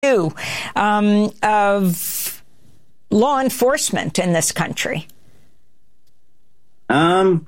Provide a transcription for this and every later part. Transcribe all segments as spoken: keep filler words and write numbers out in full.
um, of law enforcement in this country? Um,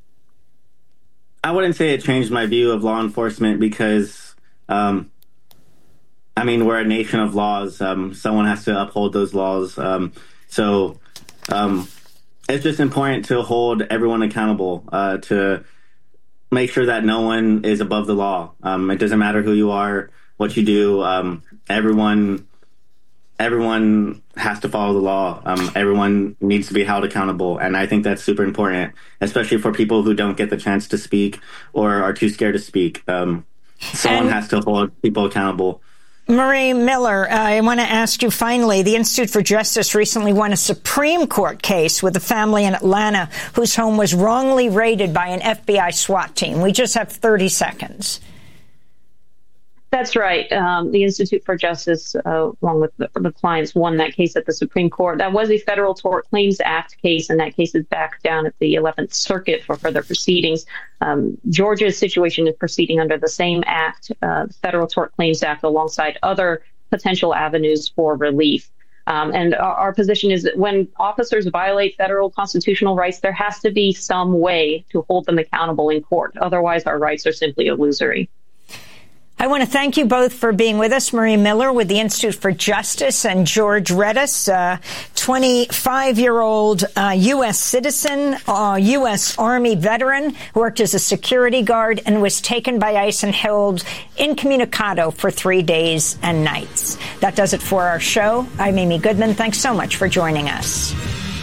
I wouldn't say it changed my view of law enforcement because, um, I mean, we're a nation of laws. Um, someone has to uphold those laws. Um, so um, it's just important to hold everyone accountable, uh, to make sure that no one is above the law. Um, it doesn't matter who you are, what you do. Um, everyone, everyone has to follow the law. Um, everyone needs to be held accountable. And I think that's super important, especially for people who don't get the chance to speak or are too scared to speak. Um, someone and- has to hold people accountable. Marie Miller, uh, I want to ask you finally, the Institute for Justice recently won a Supreme Court case with a family in Atlanta whose home was wrongly raided by an F B I SWAT team. We just have thirty seconds. That's right. Um, the Institute for Justice, uh, along with the, the clients, won that case at the Supreme Court. That was a Federal Tort Claims Act case, and that case is back down at the eleventh Circuit for further proceedings. Um, Georgia's situation is proceeding under the same act, uh, the Federal Tort Claims Act, alongside other potential avenues for relief. Um, and our, our position is that when officers violate federal constitutional rights, there has to be some way to hold them accountable in court. Otherwise, our rights are simply illusory. I want to thank you both for being with us. Marie Miller with the Institute for Justice and George Redis, a twenty-five-year-old uh, U S citizen, uh, U S Army veteran, who worked as a security guard and was taken by ICE and held incommunicado for three days and nights. That does it for our show. I'm Amy Goodman. Thanks so much for joining us.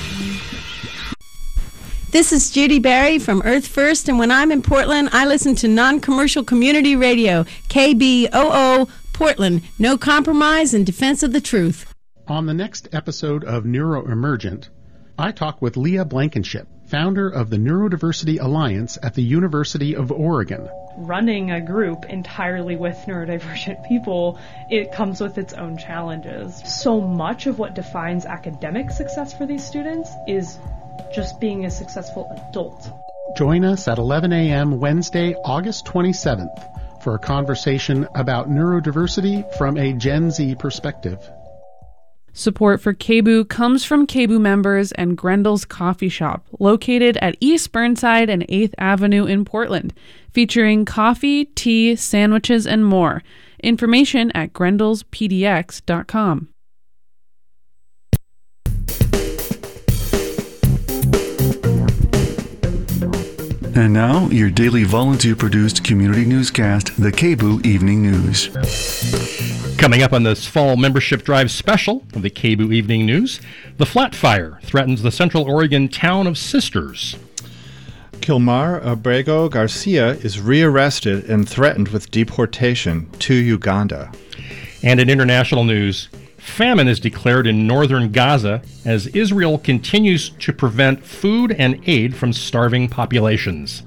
This is Judy Barry from Earth First, and when I'm in Portland, I listen to non-commercial community radio, K B O O Portland. No compromise in defense of the truth. On the next episode of Neuroemergent, I talk with Leah Blankenship, founder of the Neurodiversity Alliance at the University of Oregon. Running a group entirely with neurodivergent people, it comes with its own challenges. So much of what defines academic success for these students is just being a successful adult. Join us at eleven a.m. Wednesday, August twenty-seventh for a conversation about neurodiversity from a Gen Z perspective. Support for K B U comes from K B U members and Grendel's Coffee Shop, located at East Burnside and eighth Avenue in Portland, featuring coffee, tea, sandwiches, and more. Information at grendels p d x dot com. And now, your daily volunteer-produced community newscast, the K B U Evening News. Coming up on this fall membership drive special of the K B U Evening News, the flat fire threatens the Central Oregon town of Sisters. Kilmar Abrego Garcia is rearrested and threatened with deportation to Uganda. And in international news, famine is declared in northern Gaza as Israel continues to prevent food and aid from starving populations.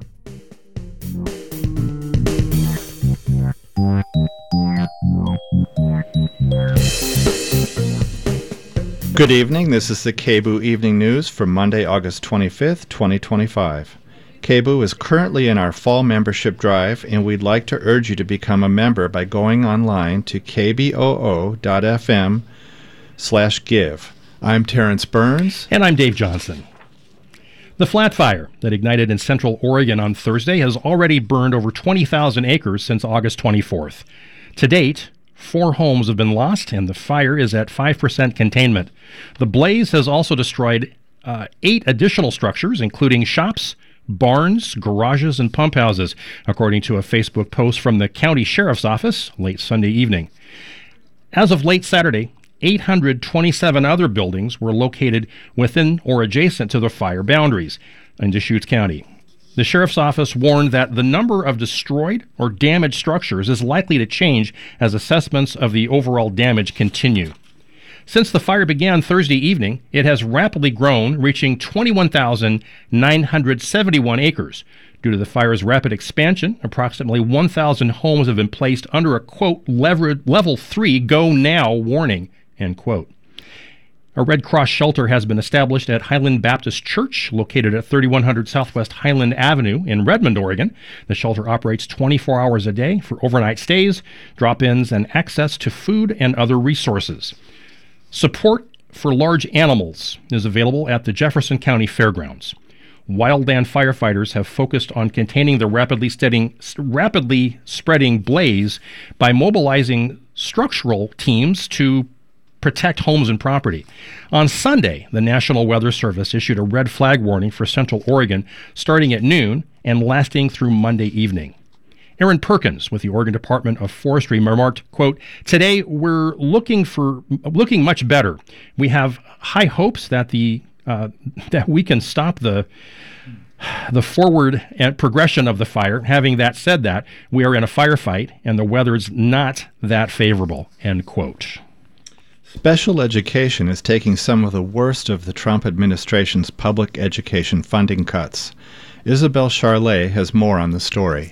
Good evening. This is the K B U Evening News for Monday, August twenty-fifth, twenty twenty-five. K B U is currently in our fall membership drive, and we'd like to urge you to become a member by going online to k b o o dot f m slash give. I'm Terrence Burns. And I'm Dave Johnson. The flat fire that ignited in Central Oregon on Thursday has already burned over twenty thousand acres since August twenty-fourth. To date, four homes have been lost, and the fire is at five percent containment. The blaze has also destroyed uh, eight additional structures, including shops, barns, garages, and pump houses, according to a Facebook post from the county sheriff's office late Sunday evening. As of late Saturday, eight hundred twenty-seven other buildings were located within or adjacent to the fire boundaries in Deschutes County. The sheriff's office warned that the number of destroyed or damaged structures is likely to change as assessments of the overall damage continue. Since the fire began Thursday evening, it has rapidly grown, reaching twenty-one thousand nine hundred seventy-one acres. Due to the fire's rapid expansion, approximately one thousand homes have been placed under a, quote, level three go now warning, end quote. A Red Cross shelter has been established at Highland Baptist Church, located at thirty-one hundred Southwest Highland Avenue in Redmond, Oregon. The shelter operates twenty-four hours a day for overnight stays, drop-ins, and access to food and other resources. Support for large animals is available at the Jefferson County Fairgrounds. Wildland firefighters have focused on containing the rapidly, steading, rapidly spreading blaze by mobilizing structural teams to protect homes and property. On Sunday, the National Weather Service issued a red flag warning for Central Oregon starting at noon and lasting through Monday evening. Aaron Perkins with the Oregon Department of Forestry remarked, quote, "Today we're looking for looking much better. We have high hopes that the uh, that we can stop the the forward and progression of the fire. Having that said that, we are in a firefight and the weather's not that favorable," end quote. Special education is taking some of the worst of the Trump administration's public education funding cuts. Isabel Charlet has more on the story.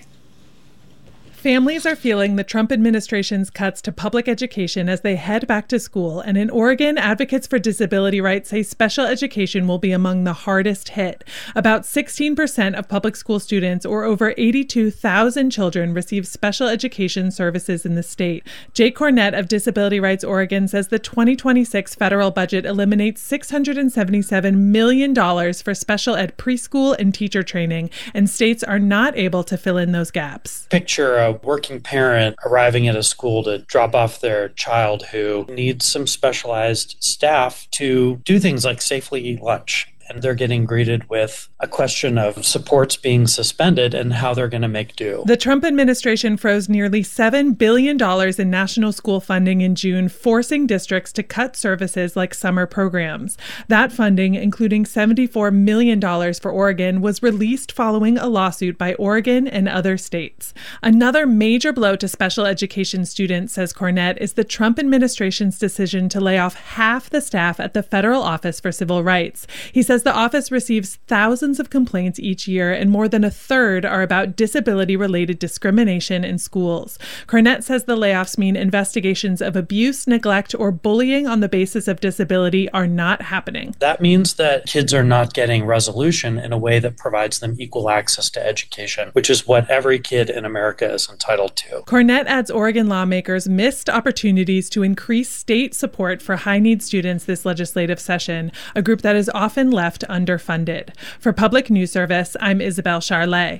Families are feeling the Trump administration's cuts to public education as they head back to school, and in Oregon, advocates for disability rights say special education will be among the hardest hit. About sixteen percent of public school students, or over eighty-two thousand children, receive special education services in the state. Jake Cornett of Disability Rights Oregon says the twenty twenty-six federal budget eliminates six hundred seventy-seven million dollars for special ed preschool and teacher training, and states are not able to fill in those gaps. Picture a working parent arriving at a school to drop off their child who needs some specialized staff to do things like safely eat lunch. And they're getting greeted with a question of supports being suspended and how they're going to make do. The Trump administration froze nearly seven billion dollars in national school funding in June, forcing districts to cut services like summer programs. That funding, including seventy-four million dollars for Oregon, was released following a lawsuit by Oregon and other states. Another major blow to special education students, says Cornett, is the Trump administration's decision to lay off half the staff at the Federal Office for Civil Rights. He says the office receives thousands of complaints each year, and more than a third are about disability-related discrimination in schools. Cornett says the layoffs mean investigations of abuse, neglect, or bullying on the basis of disability are not happening. That means that kids are not getting resolution in a way that provides them equal access to education, which is what every kid in America is entitled to. Cornett adds Oregon lawmakers missed opportunities to increase state support for high-need students this legislative session, a group that is often left underfunded. For Public News Service, I'm Isabel Charlet.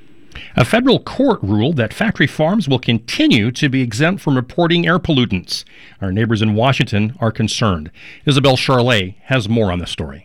A federal court ruled that factory farms will continue to be exempt from reporting air pollutants. Our neighbors in Washington are concerned. Isabel Charlet has more on the story.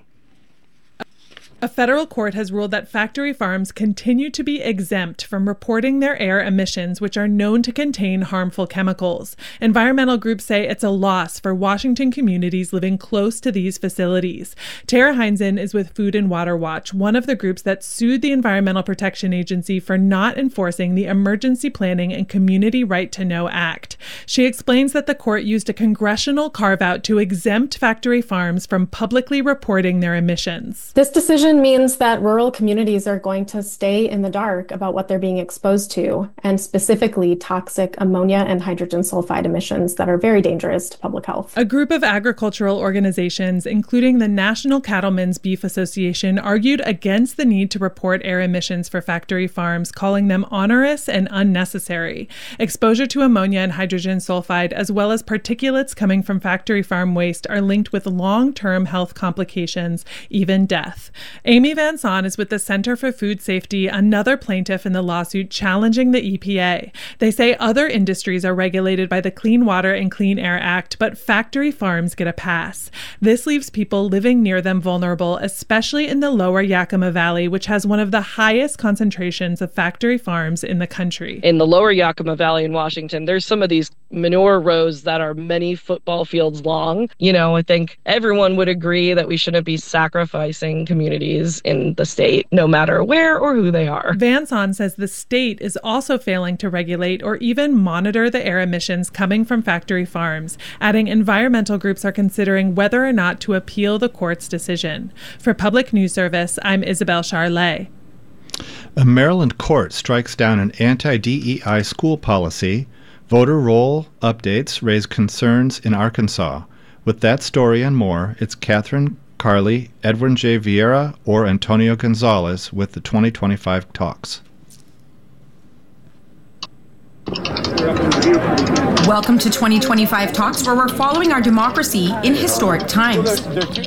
A federal court has ruled that factory farms continue to be exempt from reporting their air emissions, which are known to contain harmful chemicals. Environmental groups say it's a loss for Washington communities living close to these facilities. Tara Heinzen is with Food and Water Watch, one of the groups that sued the Environmental Protection Agency for not enforcing the Emergency Planning and Community Right to Know Act. She explains that the court used a congressional carve-out to exempt factory farms from publicly reporting their emissions. This decision means that rural communities are going to stay in the dark about what they're being exposed to, and specifically toxic ammonia and hydrogen sulfide emissions that are very dangerous to public health. A group of agricultural organizations, including the National Cattlemen's Beef Association, argued against the need to report air emissions for factory farms, calling them onerous and unnecessary. Exposure to ammonia and hydrogen sulfide, as well as particulates coming from factory farm waste, are linked with long-term health complications, even death. Amy Van Son is with the Center for Food Safety, another plaintiff in the lawsuit challenging the E P A. They say other industries are regulated by the Clean Water and Clean Air Act, but factory farms get a pass. This leaves people living near them vulnerable, especially in the lower Yakima Valley, which has one of the highest concentrations of factory farms in the country. In the lower Yakima Valley in Washington, there's some of these manure rows that are many football fields long. You know, I think everyone would agree that we shouldn't be sacrificing communities in the state, no matter where or who they are. Van Son says the state is also failing to regulate or even monitor the air emissions coming from factory farms, adding environmental groups are considering whether or not to appeal the court's decision. For Public News Service, I'm Isabel Charlet. A Maryland court strikes down an anti-D E I school policy. Voter roll updates raise concerns in Arkansas. With that story and more, it's Catherine Carley, Edwin J. Vieira, or Antonio Gonzalez with the twenty twenty-five talks. Welcome to twenty twenty-five Talks, where we're following our democracy in historic times.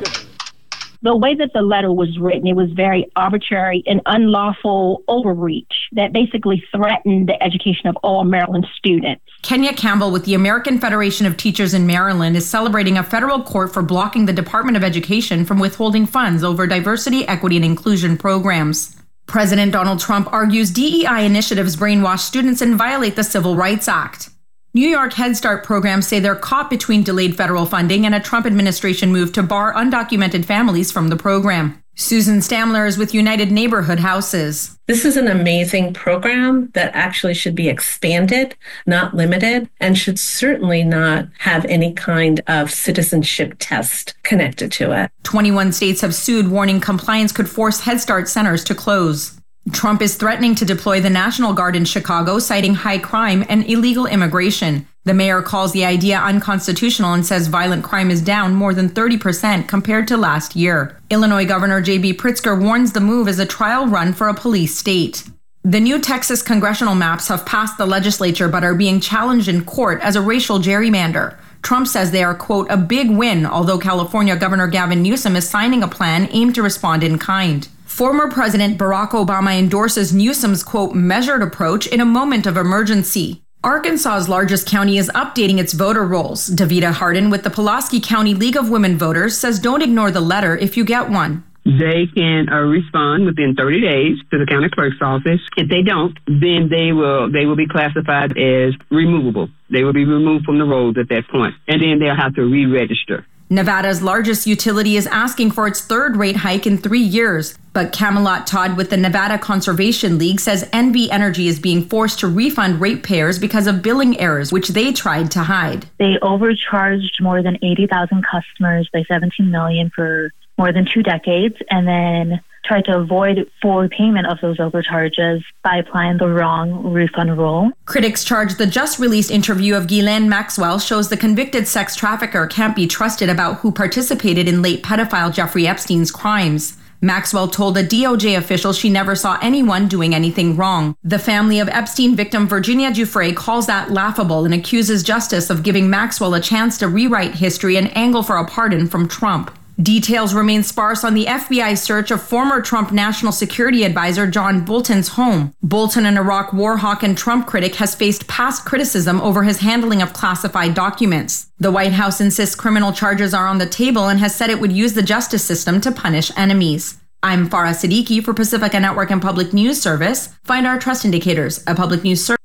The way that the letter was written, it was very arbitrary and unlawful overreach that basically threatened the education of all Maryland students. Kenya Campbell with the American Federation of Teachers in Maryland is celebrating a federal court for blocking the Department of Education from withholding funds over diversity, equity, and inclusion programs. President Donald Trump argues D E I initiatives brainwash students and violate the Civil Rights Act. New York Head Start programs say they're caught between delayed federal funding and a Trump administration move to bar undocumented families from the program. Susan Stamler is with United Neighborhood Houses. This is an amazing program that actually should be expanded, not limited, and should certainly not have any kind of citizenship test connected to it. twenty-one states have sued, warning compliance could force Head Start centers to close. Trump is threatening to deploy the National Guard in Chicago, citing high crime and illegal immigration. The mayor calls the idea unconstitutional and says violent crime is down more than thirty percent compared to last year. Illinois Governor J B Pritzker warns the move is a trial run for a police state. The new Texas congressional maps have passed the legislature but are being challenged in court as a racial gerrymander. Trump says they are, quote, a big win, although California Governor Gavin Newsom is signing a plan aimed to respond in kind. Former President Barack Obama endorses Newsom's, quote, measured approach in a moment of emergency. Arkansas's largest county is updating its voter rolls. Davida Hardin with the Pulaski County League of Women Voters says don't ignore the letter if you get one. They can uh, respond within thirty days to the county clerk's office. If they don't, then they will they will be classified as removable. They will be removed from the rolls at that point, and then they'll have to re-register. Nevada's largest utility is asking for its third rate hike in three years. But Camelot Todd with the Nevada Conservation League says N V Energy is being forced to refund ratepayers because of billing errors, which they tried to hide. They overcharged more than eighty thousand customers by seventeen million dollars for more than two decades, and then tried to avoid full repayment of those overcharges by applying the wrong refund rule. Critics charge the just-released interview of Ghislaine Maxwell shows the convicted sex trafficker can't be trusted about who participated in late pedophile Jeffrey Epstein's crimes. Maxwell told a D O J official she never saw anyone doing anything wrong. The family of Epstein victim Virginia Giuffre calls that laughable and accuses justice of giving Maxwell a chance to rewrite history and angle for a pardon from Trump. Details remain sparse on the F B I search of former Trump National Security Advisor John Bolton's home. Bolton, an Iraq war hawk and Trump critic, has faced past criticism over his handling of classified documents. The White House insists criminal charges are on the table and has said it would use the justice system to punish enemies. I'm Farah Siddiqui for Pacifica Network and Public News Service. Find our trust indicators at Public News Service.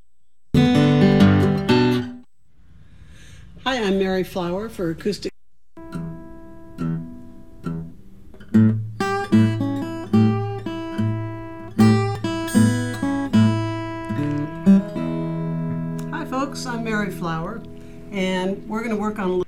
Hi, I'm Mary Flower for Acoustic. Hi, folks. I'm Mary Flower, and we're going to work on.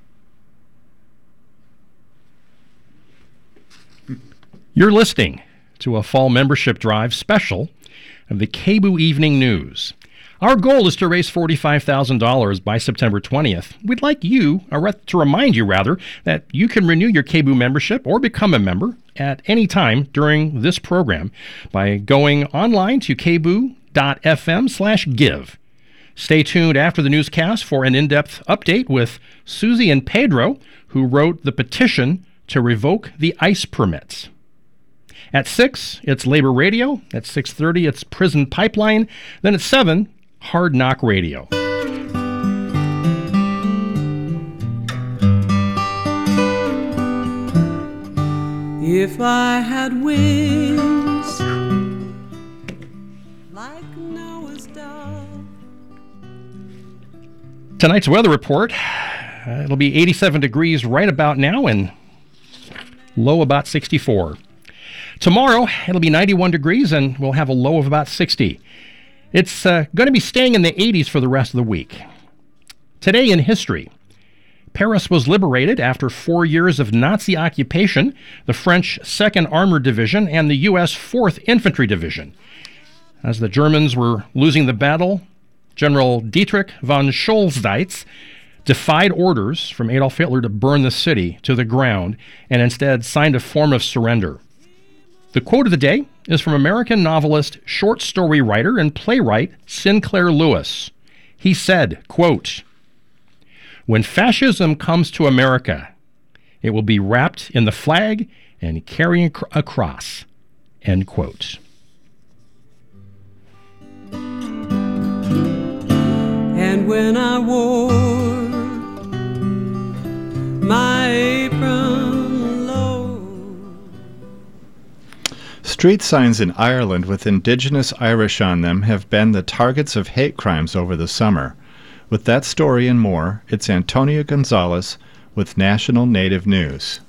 You're listening to a fall membership drive special of the K B O O Evening News. Our goal is to raise forty-five thousand dollars by September twentieth. We'd like you, or to remind you rather, that you can renew your K B O O membership or become a member at any time during this program by going online to kboo.fm slash give. Stay tuned after the newscast for an in-depth update with Susie and Pedro, who wrote the petition to revoke the ICE permits. At six, it's Labor Radio. At six thirty, it's Prison Pipeline. Then at seven, Hard Knock Radio. If I had wings like Noah's dove. Tonight's weather report, uh, it'll be eighty-seven degrees right about now and low about sixty-four. Tomorrow, it'll be ninety-one degrees and we'll have a low of about sixty. It's uh, going to be staying in the eighties for the rest of the week. Today in history, Paris was liberated after four years of Nazi occupation, the French second Armored Division and the U S fourth Infantry Division. As the Germans were losing the battle, General Dietrich von Scholzdeiz defied orders from Adolf Hitler to burn the city to the ground and instead signed a form of surrender. The quote of the day is from American novelist, short story writer, and playwright Sinclair Lewis. He said, quote, "When fascism comes to America, it will be wrapped in the flag and carrying a cross," end quote. And when I wore my apron low. Street signs in Ireland with Indigenous Irish on them have been the targets of hate crimes over the summer. With that story and more, it's Antonia Gonzalez with National Native News.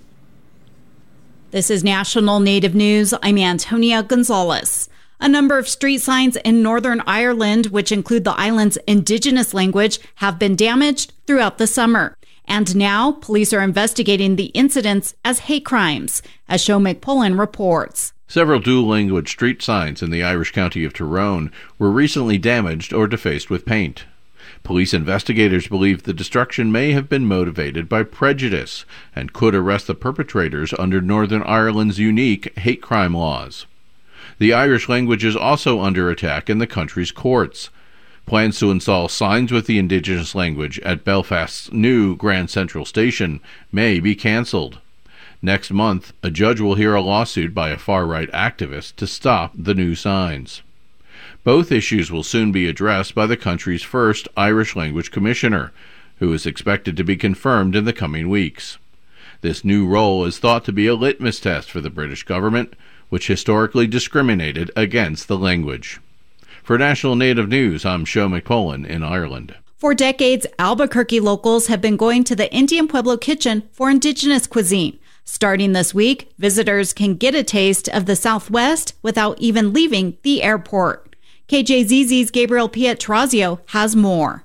This is National Native News. I'm Antonia Gonzalez. A number of street signs in Northern Ireland, which include the island's Indigenous language, have been damaged throughout the summer. And now, police are investigating the incidents as hate crimes, as Show McPullen reports. Several dual-language street signs in the Irish county of Tyrone were recently damaged or defaced with paint. Police investigators believe the destruction may have been motivated by prejudice and could arrest the perpetrators under Northern Ireland's unique hate crime laws. The Irish language is also under attack in the country's courts. Plans to install signs with the Indigenous language at Belfast's new Grand Central Station may be cancelled. Next month, a judge will hear a lawsuit by a far-right activist to stop the new signs. Both issues will soon be addressed by the country's first Irish language commissioner, who is expected to be confirmed in the coming weeks. This new role is thought to be a litmus test for the British government, which historically discriminated against the language. For National Native News, I'm Show McPullen in Ireland. For decades, Albuquerque locals have been going to the Indian Pueblo Kitchen for Indigenous cuisine. Starting this week, visitors can get a taste of the Southwest without even leaving the airport. K J Z Z's Gabriel Pietrozio has more.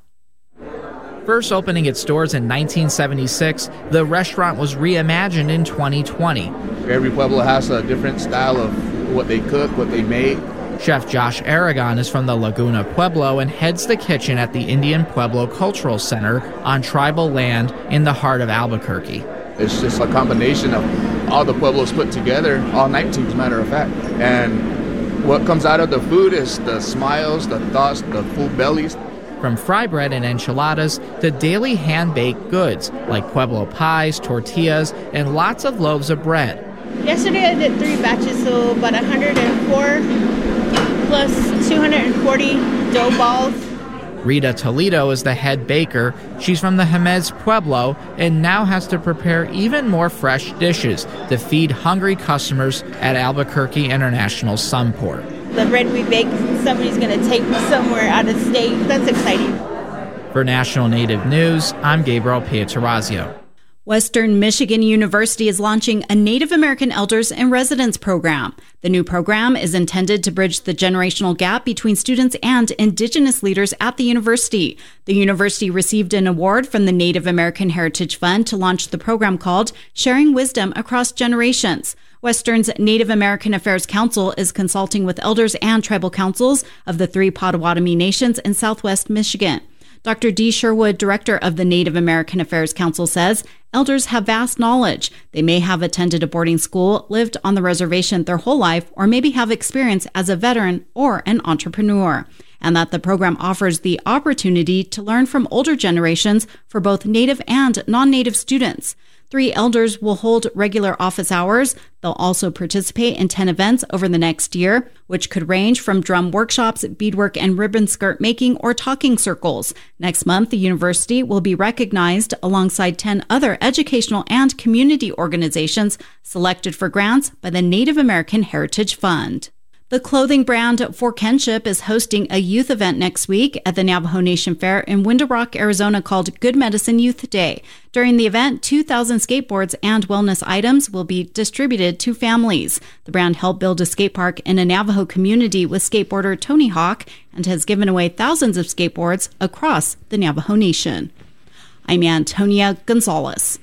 First opening its doors in nineteen seventy-six, the restaurant was reimagined in twenty twenty. Every Pueblo has a different style of what they cook, what they make. Chef Josh Aragon is from the Laguna Pueblo and heads the kitchen at the Indian Pueblo Cultural Center on tribal land in the heart of Albuquerque. It's just a combination of all the Pueblos put together, all nineteen as a matter of fact. And what comes out of the food is the smiles, the thoughts, the full bellies. From fry bread and enchiladas to daily hand-baked goods like Pueblo pies, tortillas, and lots of loaves of bread. Yesterday I did three batches, so about one hundred four plus two hundred forty dough balls. Rita Toledo is the head baker. She's from the Jemez Pueblo and now has to prepare even more fresh dishes to feed hungry customers at Albuquerque International Sunport. The bread we bake, somebody's going to take somewhere out of state. That's exciting. For National Native News, I'm Gabriel Pietrozio. Western Michigan University is launching a Native American Elders in Residence program. The new program is intended to bridge the generational gap between students and Indigenous leaders at the university. The university received an award from the Native American Heritage Fund to launch the program called Sharing Wisdom Across Generations. Western's Native American Affairs Council is consulting with elders and tribal councils of the three Potawatomi nations in southwest Michigan. Doctor Dee Sherwood, director of the Native American Affairs Council, says elders have vast knowledge. They may have attended a boarding school, lived on the reservation their whole life, or maybe have experience as a veteran or an entrepreneur, and that the program offers the opportunity to learn from older generations for both Native and non-Native students. Three elders will hold regular office hours. They'll also participate in ten events over the next year, which could range from drum workshops, beadwork and ribbon skirt making, or talking circles. Next month, the university will be recognized alongside ten other educational and community organizations selected for grants by the Native American Heritage Fund. The clothing brand For Kinship is hosting a youth event next week at the Navajo Nation Fair in Window Rock, Arizona, called Good Medicine Youth Day. During the event, two thousand skateboards and wellness items will be distributed to families. The brand helped build a skate park in a Navajo community with skateboarder Tony Hawk and has given away thousands of skateboards across the Navajo Nation. I'm Antonia Gonzalez.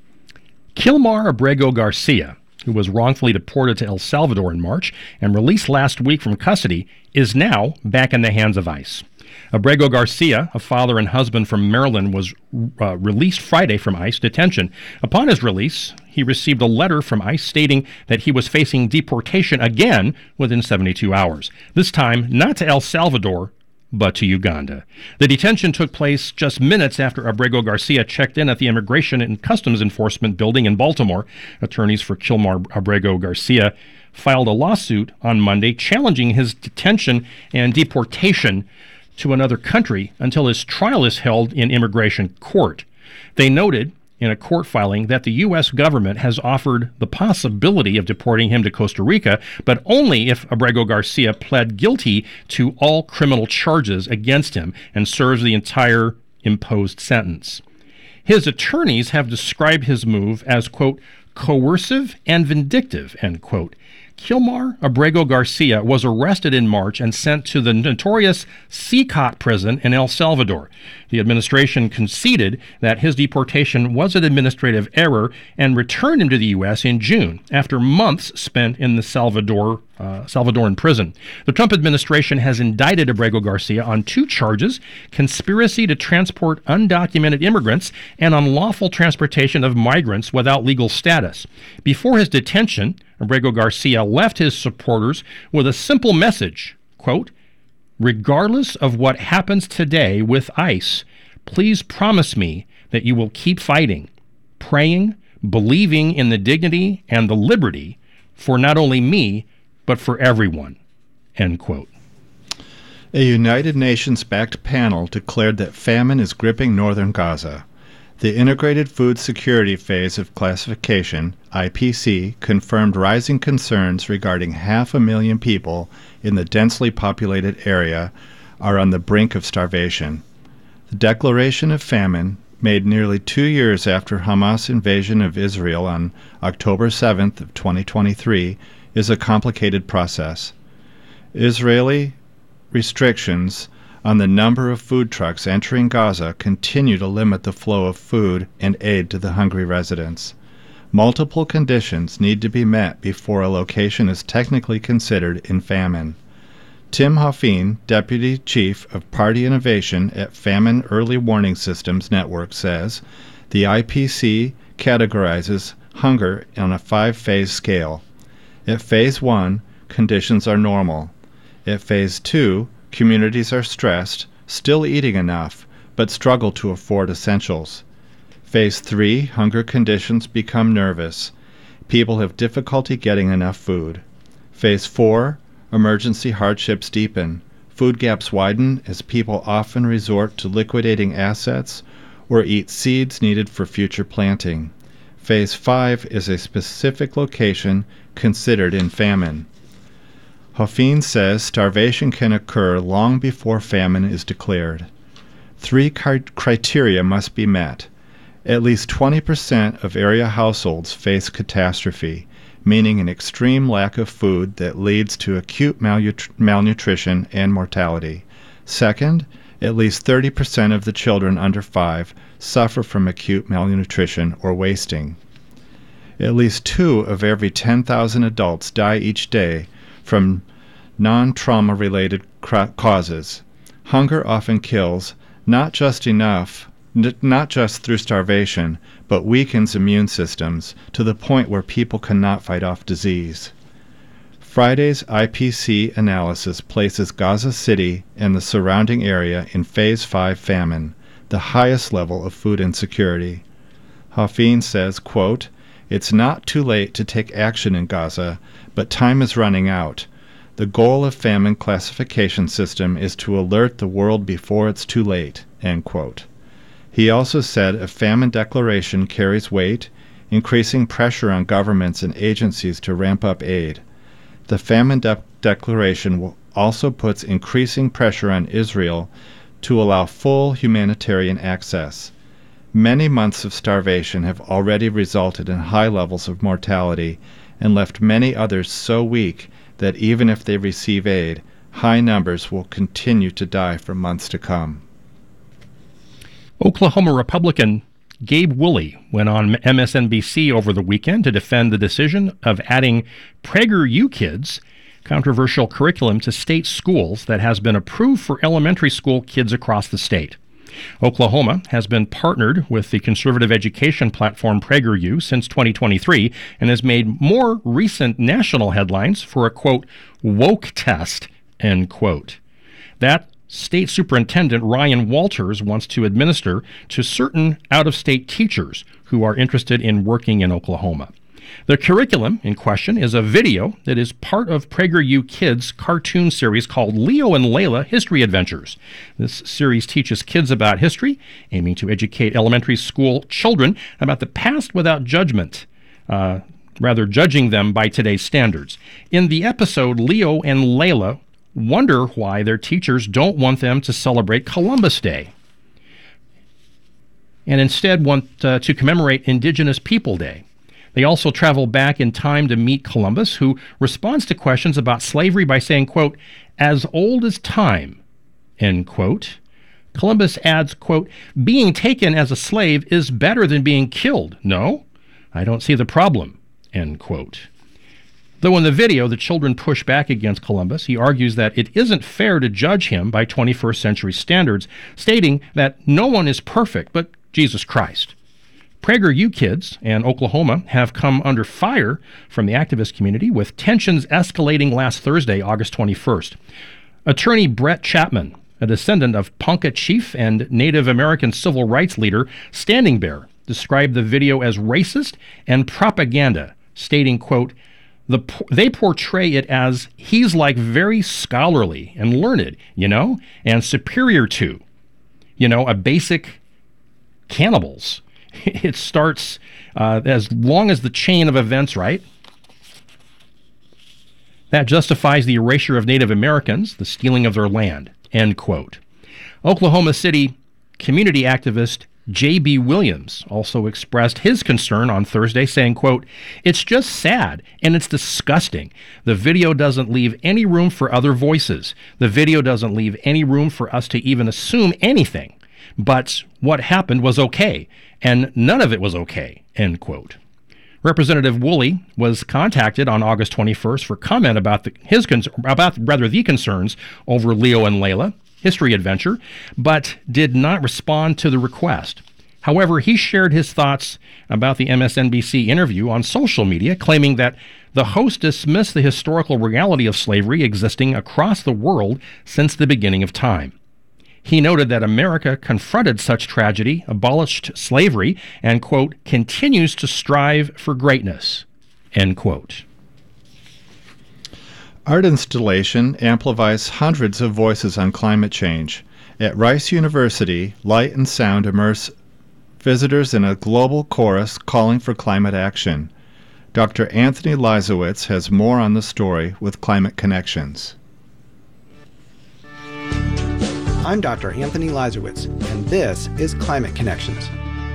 Kilmar Abrego Garcia, who was wrongfully deported to El Salvador in March and released last week from custody, is now back in the hands of ICE. Abrego Garcia, a father and husband from Maryland, was uh, released Friday from ICE detention. Upon his release, he received a letter from ICE stating that he was facing deportation again within seventy-two hours, this time not to El Salvador, but to Uganda. The detention took place just minutes after Abrego Garcia checked in at the Immigration and Customs Enforcement building in Baltimore. Attorneys for Kilmar Abrego Garcia filed a lawsuit on Monday challenging his detention and deportation to another country until his trial is held in immigration court. They noted in a court filing that the U S government has offered the possibility of deporting him to Costa Rica, but only if Abrego Garcia pled guilty to all criminal charges against him and serves the entire imposed sentence. His attorneys have described his move as, quote, coercive and vindictive, end quote. Kilmar Abrego Garcia was arrested in March and sent to the notorious Secot prison in El Salvador. The administration conceded that his deportation was an administrative error and returned him to the U S in June after months spent in the Salvador uh, Salvadoran prison. The Trump administration has indicted Abrego Garcia on two charges: conspiracy to transport undocumented immigrants and unlawful transportation of migrants without legal status. Before his detention, Abrego Garcia left his supporters with a simple message, quote, regardless of what happens today with ICE, please promise me that you will keep fighting, praying, believing in the dignity and the liberty for not only me, but for everyone, end quote. A United Nations-backed panel declared that famine is gripping northern Gaza. The Integrated Food Security Phase of Classification, I P C, confirmed rising concerns regarding half a million people in the densely populated area are on the brink of starvation. The declaration of famine, made nearly two years after Hamas' invasion of Israel on October seventh of twenty twenty-three, is a complicated process. Israeli restrictions on the number of food trucks entering Gaza continue to limit the flow of food and aid to the hungry residents. Multiple conditions need to be met before a location is technically considered in famine. Tim Hoffine, Deputy Chief of Party Innovation at Famine Early Warning Systems Network, says the I P C categorizes hunger on a five-phase scale. At Phase one, conditions are normal. At Phase two, communities are stressed, still eating enough, but struggle to afford essentials. Phase three, hunger conditions become nervous. People have difficulty getting enough food. Phase four, emergency hardships deepen. Food gaps widen as people often resort to liquidating assets or eat seeds needed for future planting. Phase five is a specific location considered in famine. Hoffine says starvation can occur long before famine is declared. Three criteria must be met. At least twenty percent of area households face catastrophe, meaning an extreme lack of food that leads to acute malnut- malnutrition and mortality. Second, at least thirty percent of the children under five suffer from acute malnutrition or wasting. At least two of every ten thousand adults die each day from non-trauma related cra- causes. Hunger often kills, not just enough, n- not just through starvation, but weakens immune systems to the point where people cannot fight off disease. Friday's I P C analysis places Gaza City and the surrounding area in Phase five famine, the highest level of food insecurity. Hoffine says, quote, it's not too late to take action in Gaza, but time is running out. The goal of famine classification system is to alert the world before it's too late, end quote. He also said a famine declaration carries weight, increasing pressure on governments and agencies to ramp up aid. The famine de- declaration also puts increasing pressure on Israel to allow full humanitarian access. Many months of starvation have already resulted in high levels of mortality and left many others so weak that even if they receive aid, high numbers will continue to die for months to come. Oklahoma Republican Gabe Woolley went on M S N B C over the weekend to defend the decision of adding PragerU kids controversial curriculum to state schools that has been approved for elementary school kids across the state. Oklahoma has been partnered with the conservative education platform PragerU since twenty twenty-three and has made more recent national headlines for a, quote, woke test, end quote. That State Superintendent Ryan Walters wants to administer to certain out-of-state teachers who are interested in working in Oklahoma. The curriculum in question is a video that is part of PragerU Kids' cartoon series called Leo and Layla History Adventures. This series teaches kids about history, aiming to educate elementary school children about the past without judgment, uh, rather judging them by today's standards. In the episode, Leo and Layla wonder why their teachers don't want them to celebrate Columbus Day and instead want uh, to commemorate Indigenous People Day. They also travel back in time to meet Columbus, who responds to questions about slavery by saying, quote, as old as time, end quote. Columbus adds, quote, being taken as a slave is better than being killed. No, I don't see the problem, end quote. Though in the video, the children push back against Columbus, he argues that it isn't fair to judge him by twenty-first century standards, stating that no one is perfect but Jesus Christ. PragerU Kids and Oklahoma have come under fire from the activist community, with tensions escalating last Thursday, August twenty-first. Attorney Brett Chapman, a descendant of Ponca chief and Native American civil rights leader Standing Bear, described the video as racist and propaganda, stating, quote, The, they portray it as he's like very scholarly and learned, you know, and superior to, you know, a basic cannibals. It starts uh, as long as the chain of events, right? That justifies the erasure of Native Americans, the stealing of their land, end quote. Oklahoma City community activist J B Williams also expressed his concern on Thursday, saying, quote, it's just sad and it's disgusting. The video doesn't leave any room for other voices. The video doesn't leave any room for us to even assume anything. But what happened was okay, and none of it was okay, end quote. Representative Woolley was contacted on August twenty-first for comment about the, his about rather the concerns over Leo and Layla History Adventure, but did not respond to the request. However, he shared his thoughts about the M S N B C interview on social media, claiming that the host dismissed the historical reality of slavery existing across the world since the beginning of time. He noted that America confronted such tragedy, abolished slavery, and, quote, continues to strive for greatness, end quote. Art installation amplifies hundreds of voices on climate change. At Rice University, light and sound immerse visitors in a global chorus calling for climate action. Doctor Anthony Leisowitz has more on the story with Climate Connections. I'm Doctor Anthony Leisowitz, and this is Climate Connections.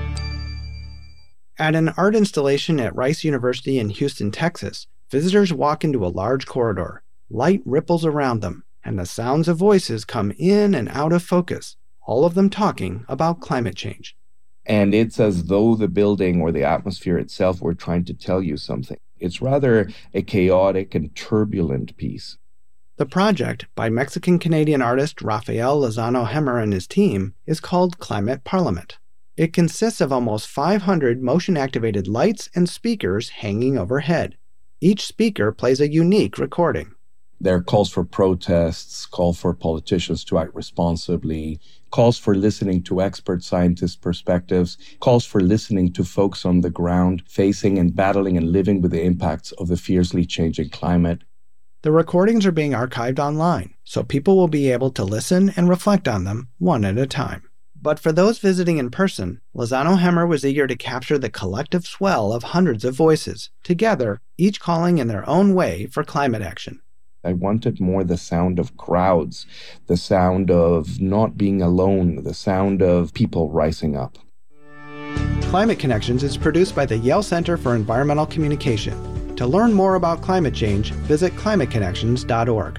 At an art installation at Rice University in Houston, Texas, visitors walk into a large corridor. Light ripples around them, and the sounds of voices come in and out of focus, all of them talking about climate change. And it's as though the building or the atmosphere itself were trying to tell you something. It's rather a chaotic and turbulent piece. The project, by Mexican-Canadian artist Rafael Lozano Hemmer and his team, is called Climate Parliament. It consists of almost five hundred motion-activated lights and speakers hanging overhead. Each speaker plays a unique recording. There are calls for protests, calls for politicians to act responsibly, calls for listening to expert scientist perspectives, calls for listening to folks on the ground facing and battling and living with the impacts of the fiercely changing climate. The recordings are being archived online, so people will be able to listen and reflect on them one at a time. But for those visiting in person, Lozano Hemmer was eager to capture the collective swell of hundreds of voices, together, each calling in their own way for climate action. I wanted more the sound of crowds, the sound of not being alone, the sound of people rising up. Climate Connections is produced by the Yale Center for Environmental Communication. To learn more about climate change, visit climate connections dot org.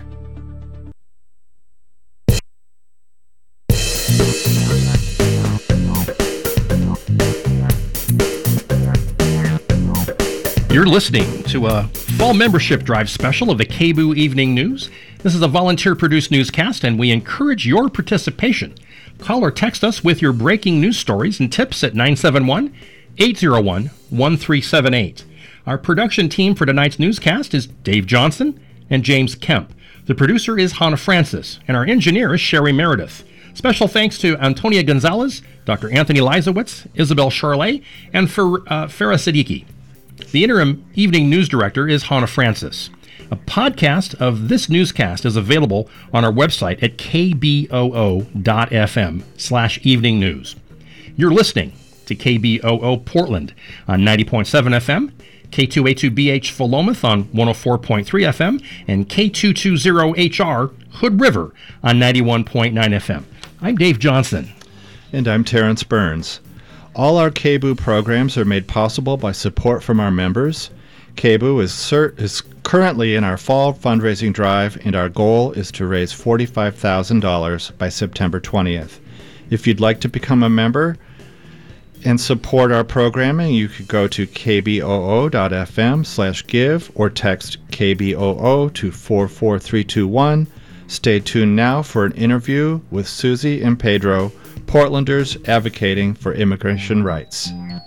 You're listening to a Fall Membership Drive special of the K B O Evening News. This is a volunteer-produced newscast, and we encourage your participation. Call or text us with your breaking news stories and tips at nine seven one, eight zero one, one three seven eight. Our production team for tonight's newscast is Dave Johnson and James Kemp. The producer is Hannah Francis, and our engineer is Sherry Meredith. Special thanks to Antonia Gonzalez, Doctor Anthony Leisowitz, Isabel Charlet, and Fer, uh, Farah Siddiqui. The interim evening news director is Hannah Francis. A podcast of this newscast is available on our website at kboo.fm slash evening news. You're listening to K B O O Portland on ninety point seven F M, K two eighty-two B H Philomath on one oh four point three F M, and K two twenty H R Hood River on ninety-one point nine F M. I'm Dave Johnson. And I'm Terrence Burns. All our K B O programs are made possible by support from our members. K B O is, cert- is currently in our fall fundraising drive, and our goal is to raise forty-five thousand dollars by September twentieth. If you'd like to become a member and support our programming, you could go to kboo.fm slash give or text K B O O to four four three two one. Stay tuned now for an interview with Susie and Pedro, Portlanders advocating for immigration rights.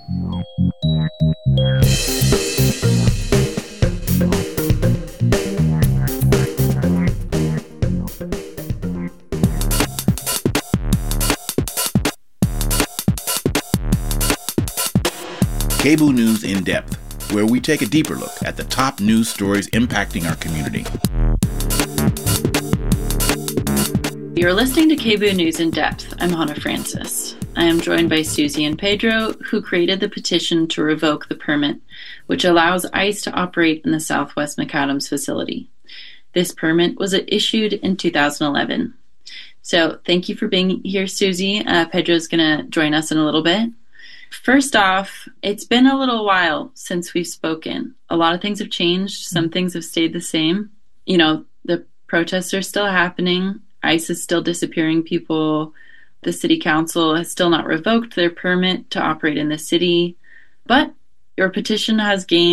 K B O News in Depth, where we take a deeper look at the top news stories impacting our community. You're listening to K B O News in Depth. I'm Hannah Francis. I am joined by Susie and Pedro, who created the petition to revoke the permit, which allows ICE to operate in the Southwest McAdams facility. This permit was issued in two thousand eleven. So thank you for being here, Susie. Uh, Pedro's going to join us in a little bit. First off, it's been a little while since we've spoken. A lot of things have changed. Some things have stayed the same. You know, the protests are still happening. ICE is still disappearing people. The city council has still not revoked their permit to operate in the city. But your petition has gained